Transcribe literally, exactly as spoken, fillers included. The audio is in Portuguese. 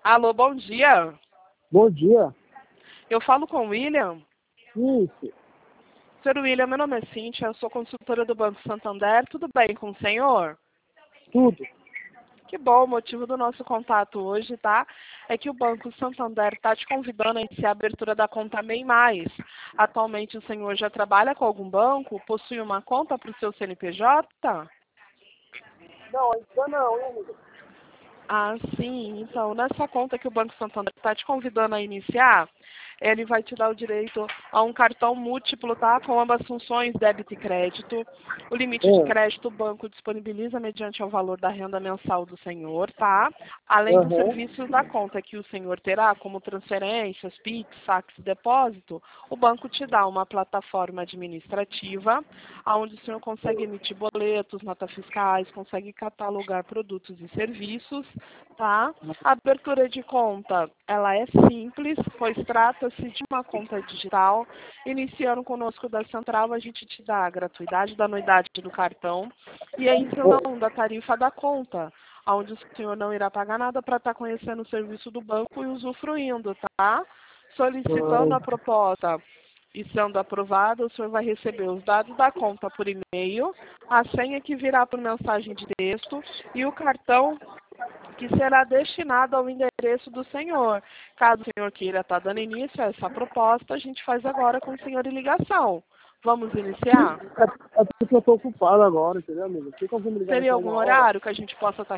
Alô, bom dia. Bom dia. Eu falo com o William. Isso. Senhor William, meu nome é Cíntia, eu sou consultora do Banco Santander. Tudo bem com o senhor? Tudo. Que bom, o motivo do nosso contato hoje, tá? É que o Banco Santander está te convidando a iniciar a abertura da conta Bem Mais. Atualmente o senhor já trabalha com algum banco? Possui uma conta para o seu C N P J? Não, ainda não, hein, amigo? Ah, sim. Então, nessa conta que o Banco Santander está te convidando a iniciar, ele vai te dar o direito a um cartão múltiplo, tá? Com ambas funções, débito e crédito. O limite de É. crédito o banco disponibiliza mediante o valor da renda mensal do senhor, tá? Além dos Aham. serviços da conta que o senhor terá, como transferências, Pix, saques e depósito, o banco te dá uma plataforma administrativa, onde o senhor consegue emitir boletos, notas fiscais, consegue catalogar produtos e serviços, tá? A abertura de conta, ela é simples, pois trata-se de uma conta digital. Iniciando conosco da Central, a gente te dá a gratuidade da anuidade do cartão e a isenção da tarifa da conta, onde o senhor não irá pagar nada para estar conhecendo o serviço do banco e usufruindo, tá? Solicitando a proposta e sendo aprovada, o senhor vai receber os dados da conta por e-mail, a senha que virá por mensagem de texto e o cartão que será destinado ao endereço do senhor. Caso o senhor queira estar dando início a essa proposta, a gente faz agora com o senhor em ligação. Vamos iniciar? É, é porque eu tô ocupado agora, entendeu, amigo? Tem como me ligar no Seria final algum uma hora? horário que a gente possa estar